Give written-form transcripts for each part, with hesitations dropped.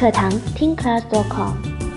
课堂听 class.com。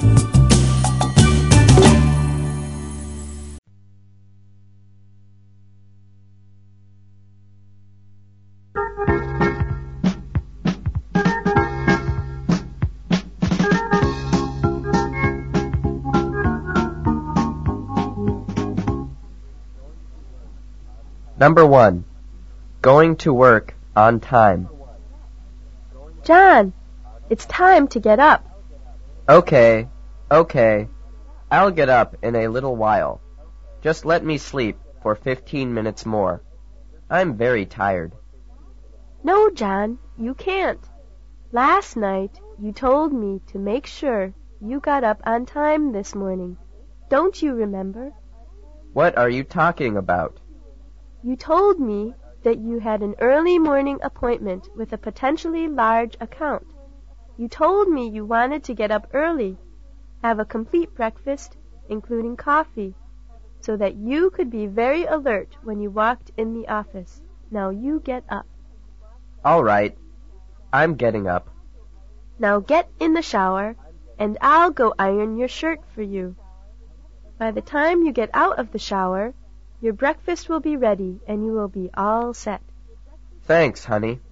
Number 1. Going to work on time. John, it's time to get up. Okay. I'll get up in a little while. Just let me sleep for 15 minutes more. I'm very tired. No, John, you can't. Last night you told me to make sure you got up on time this morning. Don't you remember? What are you talking about? You told me that you had an early morning appointment with a potentially large account. You told me you wanted to get up early, have a complete breakfast, including coffee, so that you could be very alert when you walked in the office. Now you get up. All right. I'm getting up. Now get in the shower, and I'll go iron your shirt for you. By the time you get out of the shower, your breakfast will be ready, and you will be all set. Thanks, honey.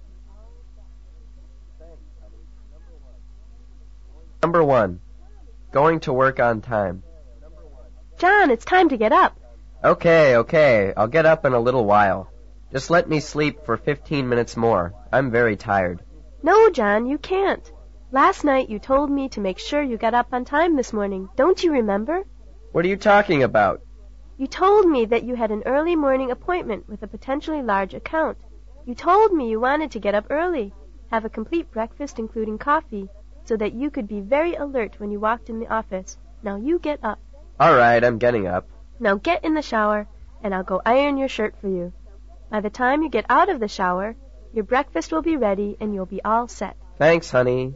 Number 1. Going to work on time. John, it's time to get up. Okay. I'll get up in a little while. Just let me sleep for 15 minutes more. I'm very tired. No, John, you can't. Last night you told me to make sure you got up on time this morning. Don't you remember? What are you talking about? You told me that you had an early morning appointment with a potentially large account. You told me you wanted to get up early, have a complete breakfast including coffee, so that you could be very alert when you walked in the office. Now you get up. All right, I'm getting up. Now get in the shower, and I'll go iron your shirt for you. By the time you get out of the shower, your breakfast will be ready and you'll be all set. Thanks, honey.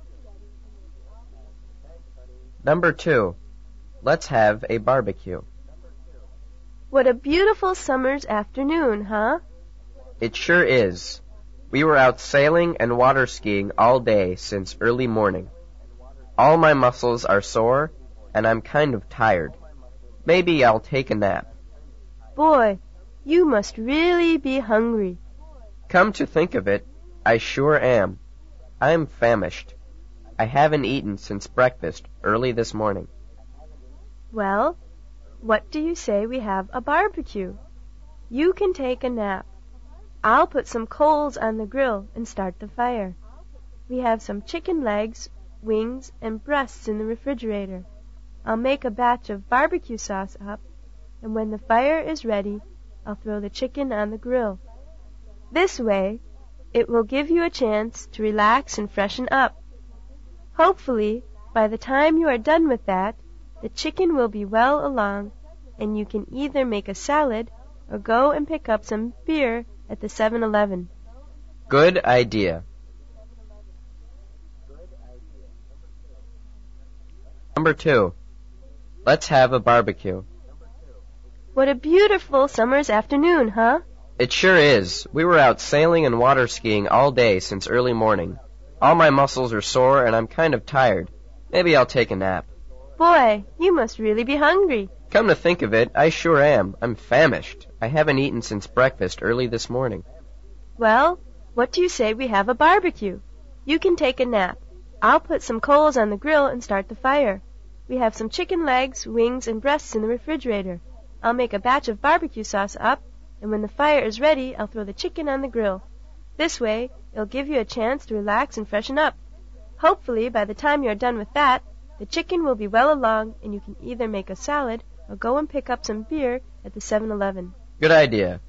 Number 2. Let's have a barbecue. What a beautiful summer's afternoon, huh? It sure is. We were out sailing and water skiing all day since early morning. All my muscles are sore, and I'm kind of tired. Maybe I'll take a nap. Boy, you must really be hungry. Come to think of it, I sure am. I'm famished. I haven't eaten since breakfast early this morning. Well, what do you say we have a barbecue? You can take a nap. I'll put some coals on the grill and start the fire. We have some chicken legs, wings, and breasts in the refrigerator. I'll make a batch of barbecue sauce up, and when the fire is ready, I'll throw the chicken on the grill. This way, it will give you a chance to relax and freshen up. Hopefully, by the time you are done with that, the chicken will be well along, and you can either make a salad or go and pick up some beer at the 7-Eleven. Good idea. Number 2. Let's have a barbecue. What a beautiful summer's afternoon, huh? It sure is. We were out sailing and water skiing all day since early morning. All my muscles are sore, and I'm kind of tired. Maybe I'll take a nap. Boy, you must really be hungry. Come to think of it, I sure am. I'm famished. I haven't eaten since breakfast early this morning. Well, what do you say we have a barbecue? You can take a nap. I'll put some coals on the grill and start the fire. We have some chicken legs, wings, and breasts in the refrigerator. I'll make a batch of barbecue sauce up, and when the fire is ready, I'll throw the chicken on the grill. This way, it'll give you a chance to relax and freshen up. Hopefully, by the time you're done with that, the chicken will be well along, and you can either make a salad or go and pick up some beer at the 7-Eleven. Good idea.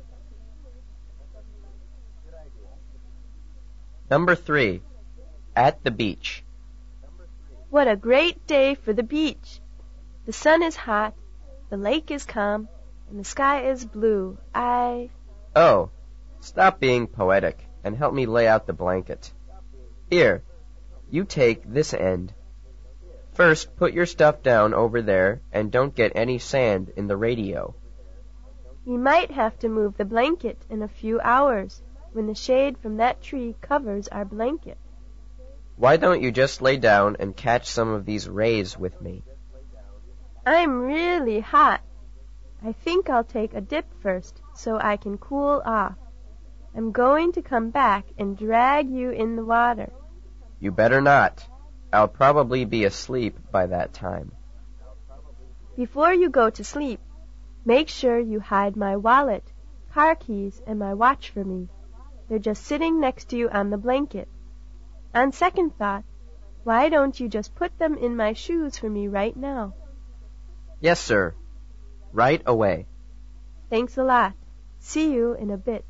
Number 3. At the beach. What a great day for the beach. The sun is hot, the lake is calm, and the sky is blue. Oh, stop being poetic and help me lay out the blanket. Here, you take this end. First, put your stuff down over there and don't get any sand in the radio. We might have to move the blanket in a few hours when the shade from that tree covers our blanket. Why don't you just lay down and catch some of these rays with me? I'm really hot. I think I'll take a dip first so I can cool off. I'm going to come back and drag you in the water. You better not. I'll probably be asleep by that time. Before you go to sleep, make sure you hide my wallet, car keys, and my watch for me. They're just sitting next to you on the blanket. On second thought, why don't you just put them in my shoes for me right now? Yes, sir. Right away. Thanks a lot. See you in a bit.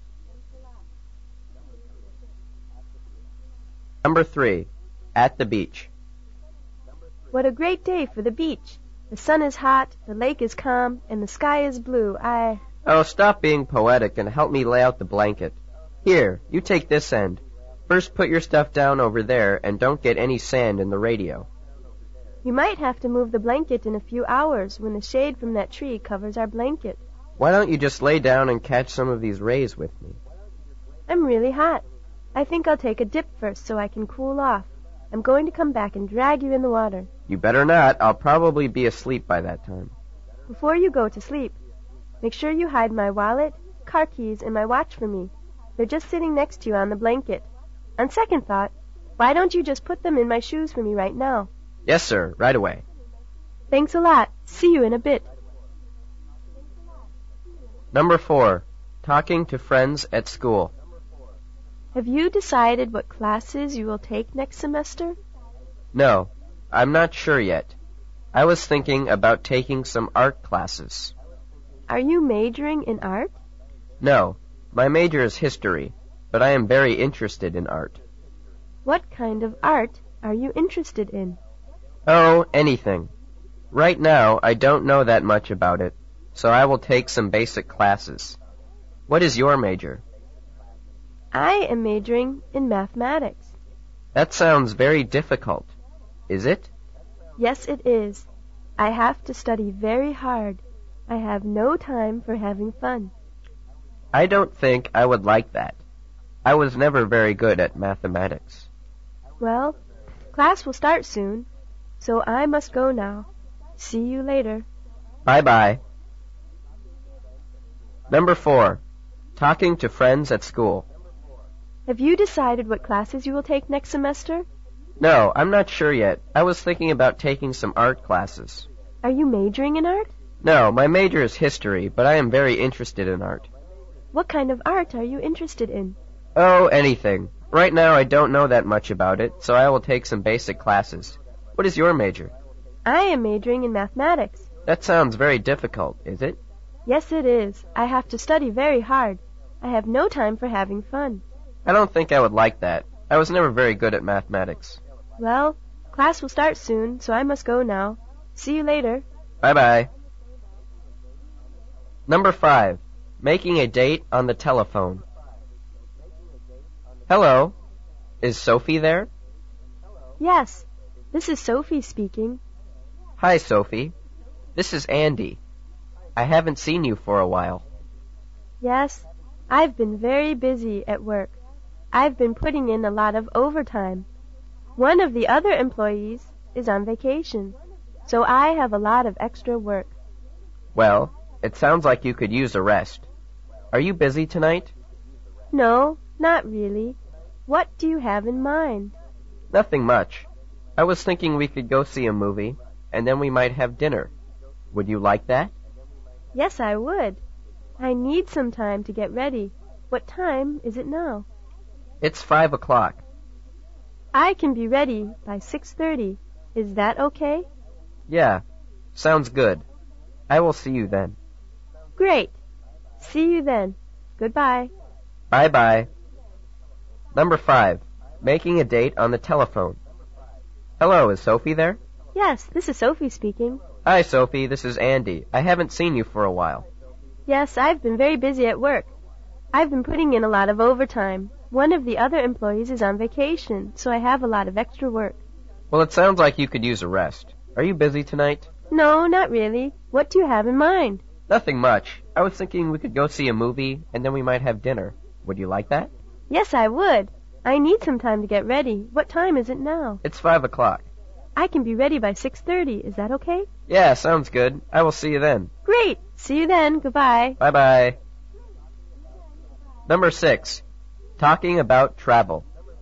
Number 3. At the beach. What a great day for the beach. The sun is hot, the lake is calm, and the sky is blue. Oh, stop being poetic and help me lay out the blanket. Here, you take this end. First put your stuff down over there and don't get any sand in the radio. You might have to move the blanket in a few hours when the shade from that tree covers our blanket. Why don't you just lay down and catch some of these rays with me? I'm really hot. I think I'll take a dip first so I can cool off. I'm going to come back and drag you in the water. You better not. I'll probably be asleep by that time. Before you go to sleep, make sure you hide my wallet, car keys, and my watch for me. They're just sitting next to you on the blanket. On second thought, why don't you just put them in my shoes for me right now? Yes, sir. Right away. Thanks a lot. See you in a bit. Number 4. Talking to friends at school. Have you decided what classes you will take next semester? No, I'm not sure yet. I was thinking about taking some art classes. Are you majoring in art? No, my major is history, but I am very interested in art. What kind of art are you interested in? Oh, anything. Right now, I don't know that much about it, so I will take some basic classes. What is your major? I am majoring in mathematics. That sounds very difficult. Is it? Yes, it is. I have to study very hard. I have no time for having fun. I don't think I would like that. I was never very good at mathematics. Well, class will start soon, so I must go now. See you later. Bye-bye. Number 4. Talking to friends at school. Have you decided what classes you will take next semester? No, I'm not sure yet. I was thinking about taking some art classes. Are you majoring in art? No, my major is history, but I am very interested in art. What kind of art are you interested in? Oh, anything. Right now I don't know that much about it, so I will take some basic classes. What is your major? I am majoring in mathematics. That sounds very difficult, is it? Yes, it is. I have to study very hard. I have no time for having fun. I don't think I would like that. I was never very good at mathematics. Well, class will start soon, so I must go now. See you later. Bye-bye. Number 5. Making a date on the telephone. Hello. Is Sophie there? Yes, this is Sophie speaking. Hi, Sophie. This is Andy. I haven't seen you for a while. Yes, I've been very busy at work. I've been putting in a lot of overtime. One of the other employees is on vacation, so I have a lot of extra work. Well, it sounds like you could use a rest. Are you busy tonight? No, not really. What do you have in mind? Nothing much. I was thinking we could go see a movie, and then we might have dinner. Would you like that? Yes, I would. I need some time to get ready. What time is it now? It's 5 o'clock. I can be ready by 6:30. Is that okay? Yeah, sounds good. I will see you then. Great. See you then. Goodbye. Bye-bye. Number 5. Making a date on the telephone. Hello, is Sophie there? Yes, this is Sophie speaking. Hi, Sophie, this is Andy. I haven't seen you for a while. Yes, I've been very busy at work. I've been putting in a lot of overtime. One of the other employees is on vacation, so I have a lot of extra work. Well, it sounds like you could use a rest. Are you busy tonight? No, not really. What do you have in mind? Nothing much. I was thinking we could go see a movie, and then we might have dinner. Would you like that? Yes, I would. I need some time to get ready. What time is it now? It's 5 o'clock. I can be ready by 6:30. Is that okay? Yeah, sounds good. I will see you then. Great. See you then. Goodbye. Bye-bye. Number 6. Talking about travel.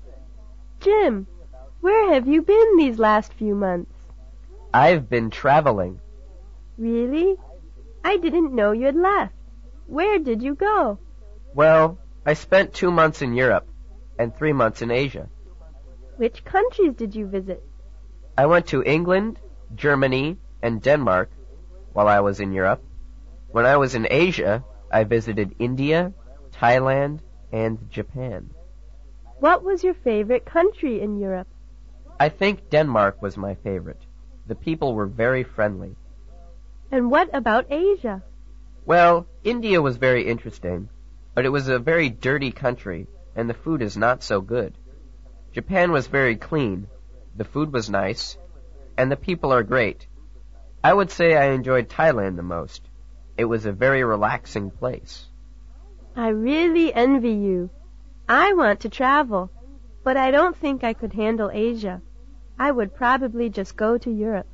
Jim, where have you been these last few months? I've been traveling. Really? I didn't know you had left. Where did you go? Well, I spent 2 months in Europe and 3 months in Asia. Which countries did you visit? I went to England, Germany, and Denmark while I was in Europe. When I was in Asia, I visited India, Thailand, and Japan. What was your favorite country in Europe? I think Denmark was my favorite. The people were very friendly. And what about Asia? Well, India was very interesting, but it was a very dirty country, and the food is not so good. Japan was very clean, the food was nice, and the people are great. I would say I enjoyed Thailand the most. It was a very relaxing place. I really envy you. I want to travel, but I don't think I could handle Asia. I would probably just go to Europe.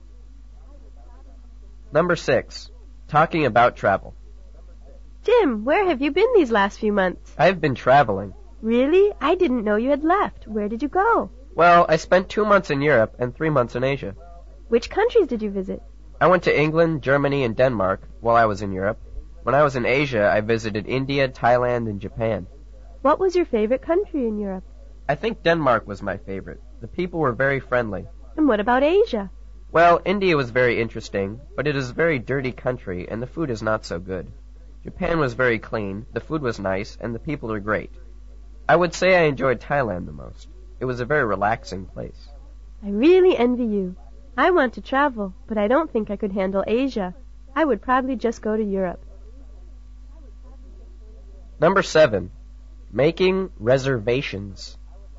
Number 6. Talking about travel. Jim, where have you been these last few months? I've been traveling. Really? I didn't know you had left. Where did you go? Well, I spent 2 months in Europe and 3 months in Asia. Which countries did you visit? I went to England, Germany, and Denmark while I was in Europe. When I was in Asia, I visited India, Thailand, and Japan. What was your favorite country in Europe? I think Denmark was my favorite. The people were very friendly. And what about Asia? Well, India was very interesting, but it is a very dirty country, and the food is not so good. Japan was very clean, the food was nice, and the people are great. I would say I enjoyed Thailand the most. It was a very relaxing place. I really envy you. I want to travel, but I don't think I could handle Asia. I would probably just go to Europe. Number 7. Making reservations.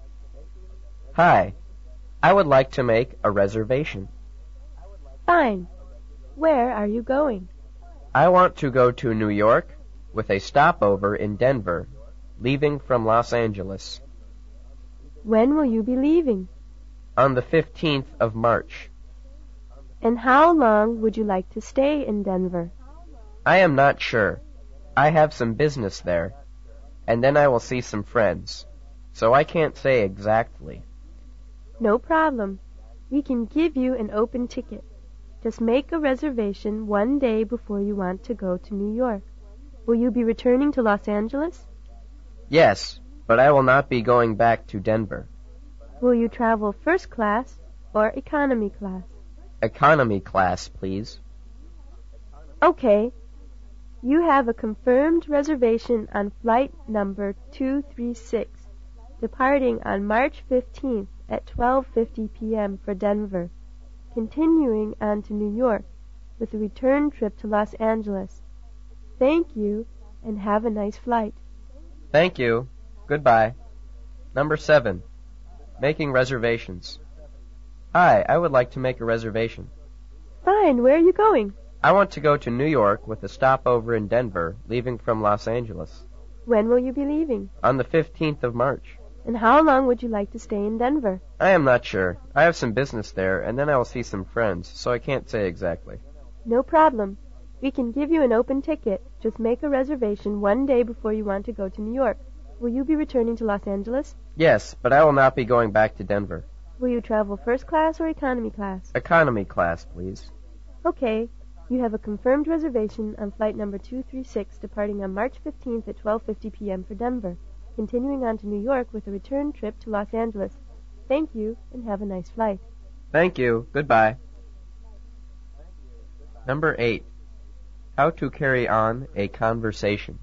Hi, I would like to make a reservation. Fine. Where are you going? I want to go to New York with a stopover in Denver, leaving from Los Angeles. When will you be leaving? On the 15th of March. And how long would you like to stay in Denver? I am not sure. I have some business there, and then I will see some friends, so I can't say exactly. No problem. We can give you an open ticket. Just make a reservation one day before you want to go to New York. Will you be returning to Los Angeles? Yes, but I will not be going back to Denver. Will you travel first class or economy class? Economy class, please. Okay. You have a confirmed reservation on flight number 236, departing on March 15th at 12:50 p.m. for Denver, continuing on to New York with a return trip to Los Angeles. Thank you, and have a nice flight. Thank you. Goodbye. Number 7. Making reservations. Hi, I would like to make a reservation. Fine. Where are you going? I want to go to New York with a stopover in Denver, leaving from Los Angeles. When will you be leaving? On the 15th of March. And how long would you like to stay in Denver? I am not sure. I have some business there, and then I will see some friends, so I can't say exactly. No problem. We can give you an open ticket. Just make a reservation one day before you want to go to New York. Will you be returning to Los Angeles? Yes, but I will not be going back to Denver. Will you travel first class or economy class? Economy class, please. Okay. You have a confirmed reservation on flight number 236 departing on March 15th at 12:50 p.m. for Denver, continuing on to New York with a return trip to Los Angeles. Thank you, and have a nice flight. Thank you. Goodbye. Number 8. How to carry on a conversation.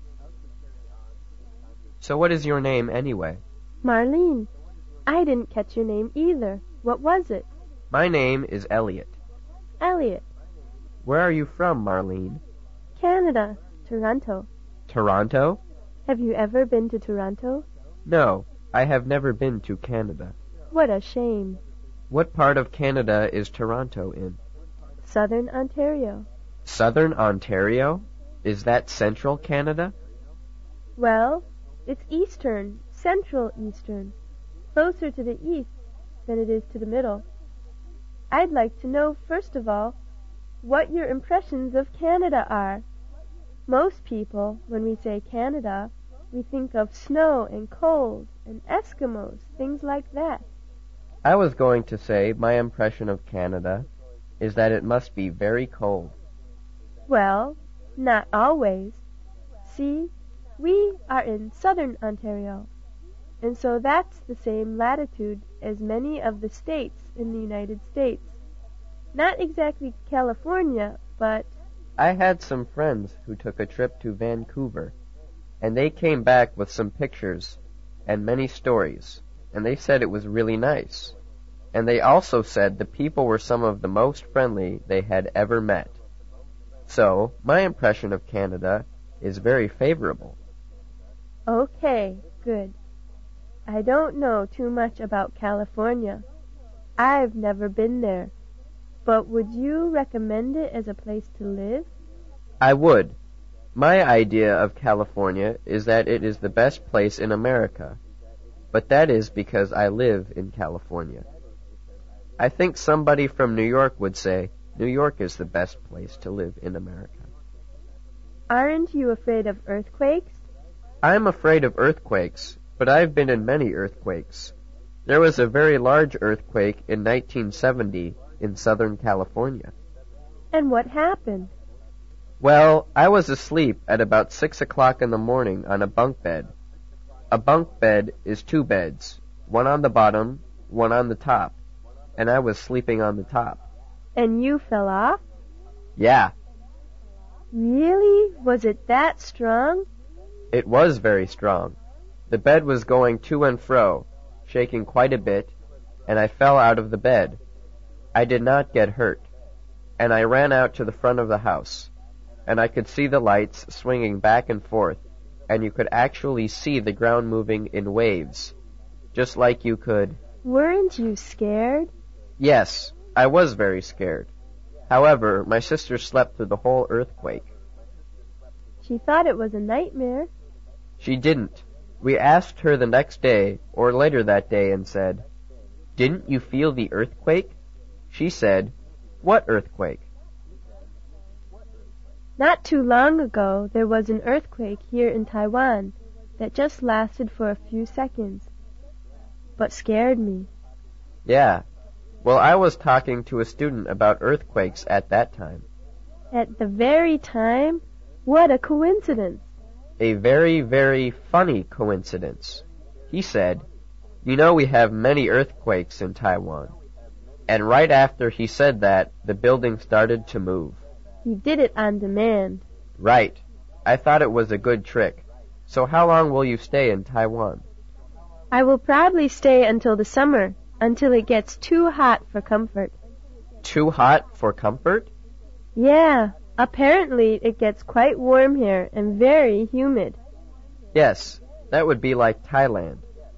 So what is your name anyway? Marlene. I didn't catch your name either. What was it? My name is Elliot. Elliot. Where are you from, Marlene? Canada. Toronto. Toronto? Have you ever been to Toronto? No, I have never been to Canada. What a shame. What part of Canada is Toronto in? Southern Ontario. Southern Ontario? Is that central Canada? Well, it's eastern, central eastern. closer to the east than it is to the middle. I'd like to know, first of all, what your impressions of Canada are. Most people, when we say Canada, we think of snow and cold and Eskimos, things like that. I was going to say my impression of Canada is that it must be very cold. Well, not always. See, we are in southern Ontario, and so that's the same latitude as many of the states in the United States. Not exactly California, but... I had some friends who took a trip to Vancouver, and they came back with some pictures and many stories, and they said it was really nice. And they also said the people were some of the most friendly they had ever met. So, my impression of Canada is very favorable. Okay, good. I don't know too much about California. I've never been there. But would you recommend it as a place to live? I would. My idea of California is that it is the best place in America, but that is because I live in California. I think somebody from New York would say New York is the best place to live in America. Aren't you afraid of earthquakes? I'm afraid of earthquakes, but I've been in many earthquakes. There was a very large earthquake in 1970 in Southern California. And what happened? Well, I was asleep at about 6 o'clock in the morning on a bunk bed. A bunk bed is two beds, one on the bottom, one on the top, and I was sleeping on the top. And you fell off? Yeah. Really? Was it that strong? It was very strong. The bed was going to and fro, shaking quite a bit, and I fell out of the bed. I did not get hurt, and I ran out to the front of the house, and I could see the lights swinging back and forth, and you could actually see the ground moving in waves, just like you could... Weren't you scared? Yes, I was very scared. However, my sister slept through the whole earthquake. She thought it was a nightmare. She didn't. We asked her the next day, or later that day, and said, "Didn't you feel the earthquake?" She said, "What earthquake?" Not too long ago, there was an earthquake here in Taiwan that just lasted for a few seconds, but scared me. Yeah. Well, I was talking to a student about earthquakes at that time. At the very time? What a coincidence. A very, very funny coincidence. He said, "You know we have many earthquakes in Taiwan." And right after he said that, the building started to move. He did it on demand. Right. I thought it was a good trick. So how long will you stay in Taiwan? I will probably stay until the summer, until it gets too hot for comfort. Too hot for comfort? Yeah, apparently it gets quite warm here and very humid. Yes, that would be like Thailand.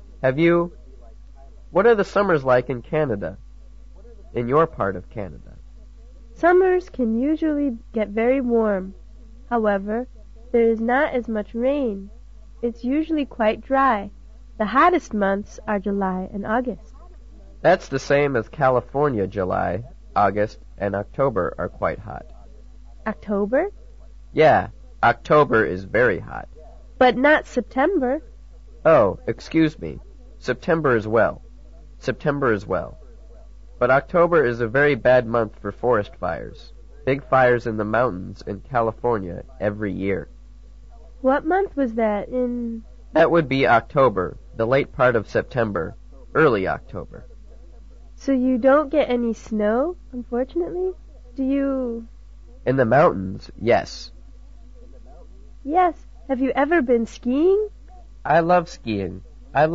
What are the summers like in Canada? In your part of Canada? Summers can usually get very warm. However, there is not as much rain. It's usually quite dry. The hottest months are July and August. That's the same as California. July, August, and October are quite hot. October? Yeah, October is very hot. But not September. Oh, excuse me. September as well. September as well. But October is a very bad month for forest fires. Big fires in the mountains in California every year. What month was that in? That would be October, the late part of September, early October. So you don't get any snow, unfortunately? Do you? In the mountains, yes. Yes. Have you ever been skiing? I love skiing.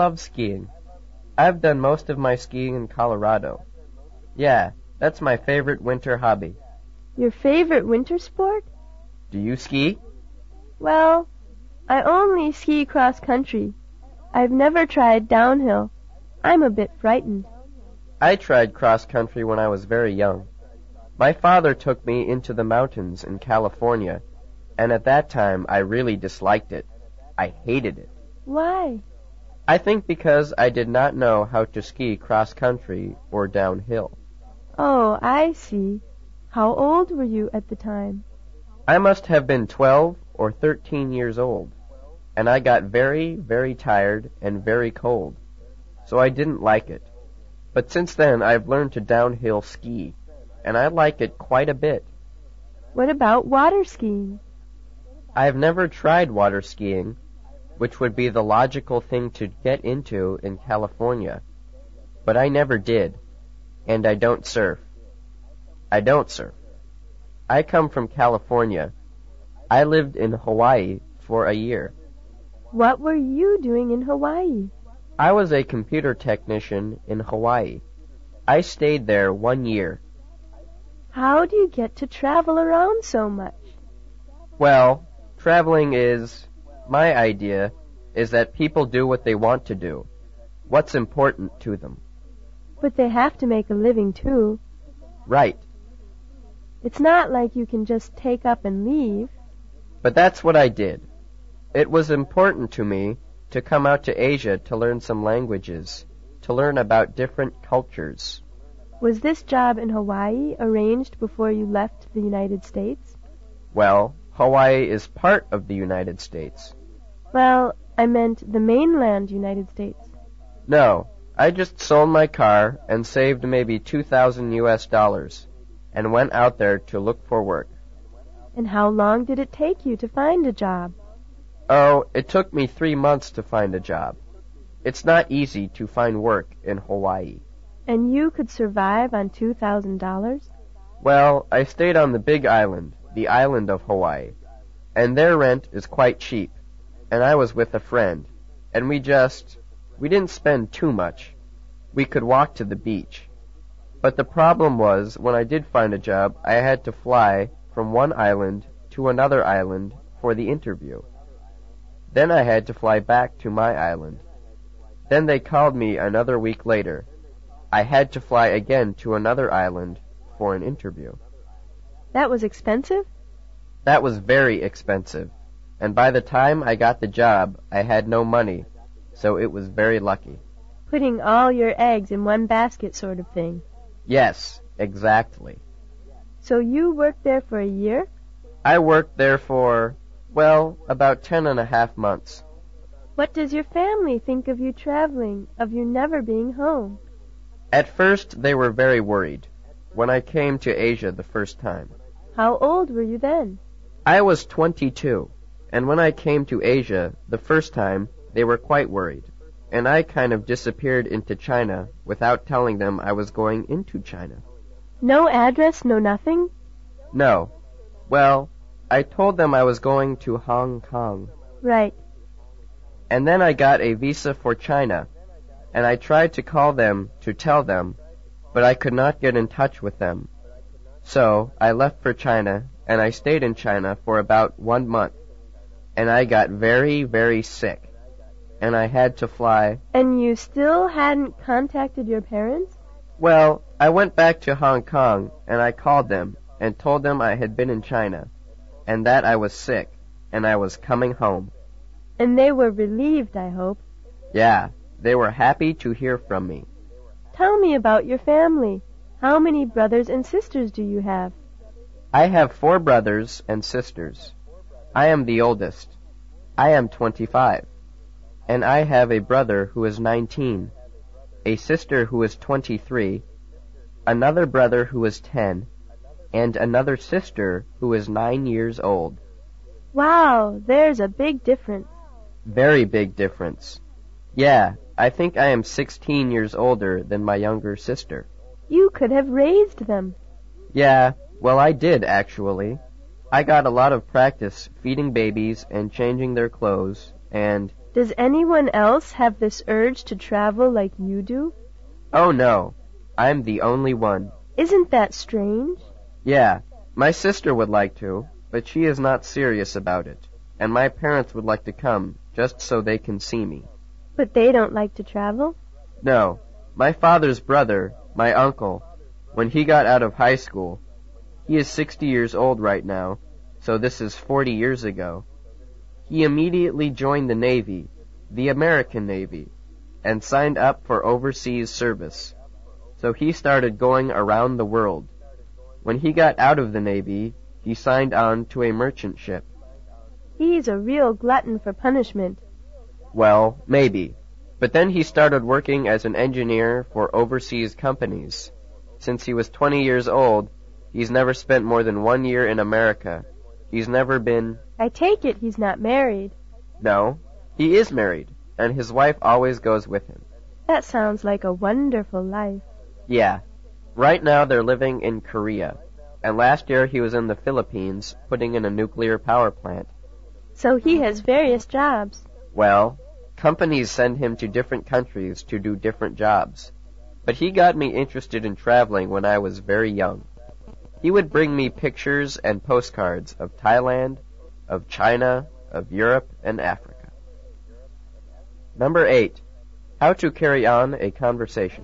I've done most of my skiing in Colorado. Yeah, that's my favorite winter hobby. Your favorite winter sport? Do you ski? Well, I only ski cross country. I've never tried downhill. I'm a bit frightened. I tried cross country when I was very young. My father took me into the mountains in California, and at that time I really disliked it. I hated it. Why? I think because I did not know how to ski cross-country or downhill. Oh, I see. How old were you at the time? I must have been 12 or 13 years old, and I got very, very tired and very cold, so I didn't like it. But since then I've learned to downhill ski, and I like it quite a bit. What about water skiing? I've never tried water skiing, which would be the logical thing to get into in California, but I never did, and I don't surf. I don't surf. I come from California. I lived in Hawaii for a year. What were you doing in Hawaii? I was a computer technician in Hawaii. I stayed there 1 year. How do you get to travel around so much? Well, traveling my idea is that people do what they want to do, what's important to them. But they have to make a living too. Right. It's not like you can just take up and leave. But that's what I did. It was important to me to come out to Asia to learn some languages, to learn about different cultures. Was this job in Hawaii arranged before you left the United States? Well, Hawaii is part of the United States. Well, I meant the mainland United States. No, I just sold my car and saved maybe $2,000 and went out there to look for work. And how long did it take you to find a job? Oh, it took me 3 months to find a job. It's not easy to find work in Hawaii. And you could survive on $2,000? Well, I stayed on the big island, the island of Hawaii, and their rent is quite cheap, and I was with a friend, and we didn't spend too much. We could walk to the beach. But the problem was, when I did find a job, I had to fly from one island to another island for the interview. Then I had to fly back to my island. Then they called me another week later. I had to fly again to another island for an interview. That was expensive? That was very expensive. And by the time I got the job, I had no money, so it was very lucky. Putting all your eggs in one basket sort of thing. Yes, exactly. So you worked there for a year? I worked there for, about 10.5 months. What does your family think of you traveling, of you never being home? At first, they were very worried when I came to Asia the first time. How old were you then? I was 22, and when I came to Asia the first time, they were quite worried, and I kind of disappeared into China without telling them I was going into China. No address, no nothing? No. Well, I told them I was going to Hong Kong. Right. And then I got a visa for China, and I tried to call them to tell them, but I could not get in touch with them. So I left for China, and I stayed in China for about 1 month, and I got very, very sick, and I had to fly. And you still hadn't contacted your parents? Well, I went back to Hong Kong, and I called them and told them I had been in China, and that I was sick, and I was coming home. And they were relieved, I hope. Yeah, they were happy to hear from me. Tell me about your family. How many brothers and sisters do you have? I have 4 brothers and sisters. I am the oldest. I am 25. And I have a brother who is 19, a sister who is 23, another brother who is 10, and another sister who is 9 years old. Wow, there's a big difference. Very big difference. Yeah, I think I am 16 years older than my younger sister. You could have raised them. Yeah, well, I did, actually. I got a lot of practice feeding babies and changing their clothes, and... Does anyone else have this urge to travel like you do? Oh, no. I'm the only one. Isn't that strange? Yeah, my sister would like to, but she is not serious about it, and my parents would like to come just so they can see me. But they don't like to travel? No. My father's brother, my uncle, when he got out of high school, he is 60 years old right now, so this is 40 years ago. He immediately joined the Navy, the American Navy, and signed up for overseas service. So he started going around the world. When he got out of the Navy, he signed on to a merchant ship. He's a real glutton for punishment. Well, maybe. But then he started working as an engineer for overseas companies. Since he was 20 years old, he's never spent more than 1 year in America. He's never been... I take it he's not married. No, he is married, and his wife always goes with him. That sounds like a wonderful life. Yeah. Right now they're living in Korea, and last year he was in the Philippines putting in a nuclear power plant. So he has various jobs. Well, companies send him to different countries to do different jobs. But he got me interested in traveling when I was very young. He would bring me pictures and postcards of Thailand, of China, of Europe, and Africa. Number 8. How to carry on a conversation.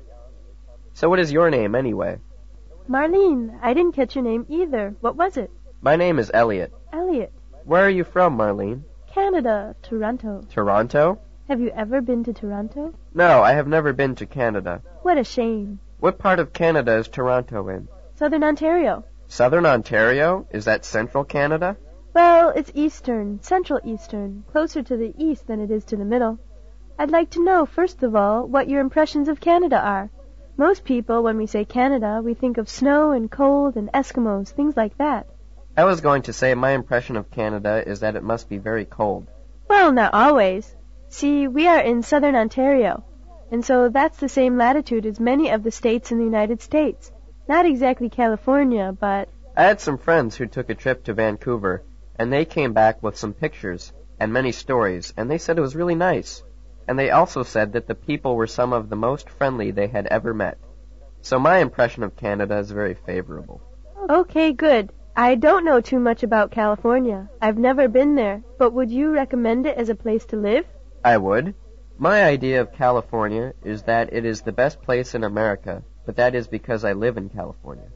So what is your name, anyway? Marlene, I didn't catch your name either. What was it? My name is Elliot. Elliot. Where are you from, Marlene? Canada, Toronto. Toronto? Have you ever been to Toronto? No, I have never been to Canada. What a shame. What part of Canada is Toronto in? Southern Ontario. Southern Ontario? Is that central Canada? Well, it's eastern, central eastern, closer to the east than it is to the middle. I'd like to know, first of all, what your impressions of Canada are. Most people, when we say Canada, we think of snow and cold and Eskimos, things like that. I was going to say my impression of Canada is that it must be very cold. Well, not always. See, we are in southern Ontario, and so that's the same latitude as many of the states in the United States. Not exactly California, but... I had some friends who took a trip to Vancouver, and they came back with some pictures and many stories, and they said it was really nice. And they also said that the people were some of the most friendly they had ever met. So my impression of Canada is very favorable. Okay, good. I don't know too much about California. I've never been there, but would you recommend it as a place to live? I would. My idea of California is that it is the best place in America, but that is because I live in California.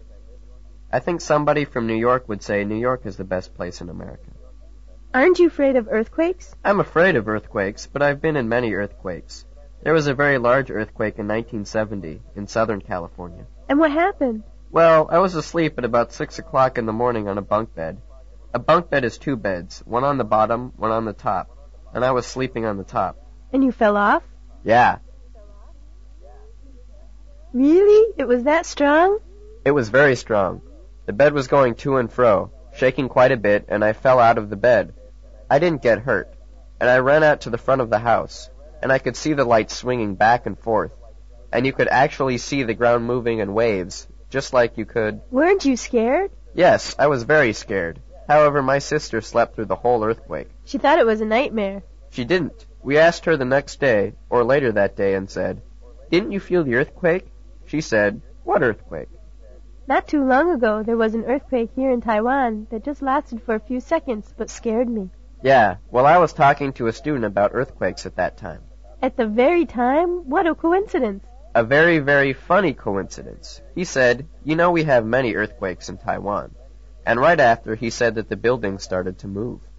I think somebody from New York would say New York is the best place in America. Aren't you afraid of earthquakes? I'm afraid of earthquakes, but I've been in many earthquakes. There was a very large earthquake in 1970 in Southern California. And what happened? Well, I was asleep at about 6 o'clock in the morning on a bunk bed. A bunk bed is 2 beds, one on the bottom, one on the top, and I was sleeping on the top. And you fell off? Yeah. Really? It was that strong? It was very strong. The bed was going to and fro, shaking quite a bit, and I fell out of the bed. I didn't get hurt, and I ran out to the front of the house, and I could see the lights swinging back and forth, and you could actually see the ground moving in waves, just like you could... Weren't you scared? Yes, I was very scared. However, my sister slept through the whole earthquake. She thought it was a nightmare. She didn't. We asked her the next day, or later that day, and said, "Didn't you feel the earthquake?" She said, "What earthquake?" Not too long ago, there was an earthquake here in Taiwan that just lasted for a few seconds, but scared me. Yeah, well, I was talking to a student about earthquakes at that time. At the very time? What a coincidence. A very, very funny coincidence. He said, "You know we have many earthquakes in Taiwan." And right after, he said that the buildings started to move.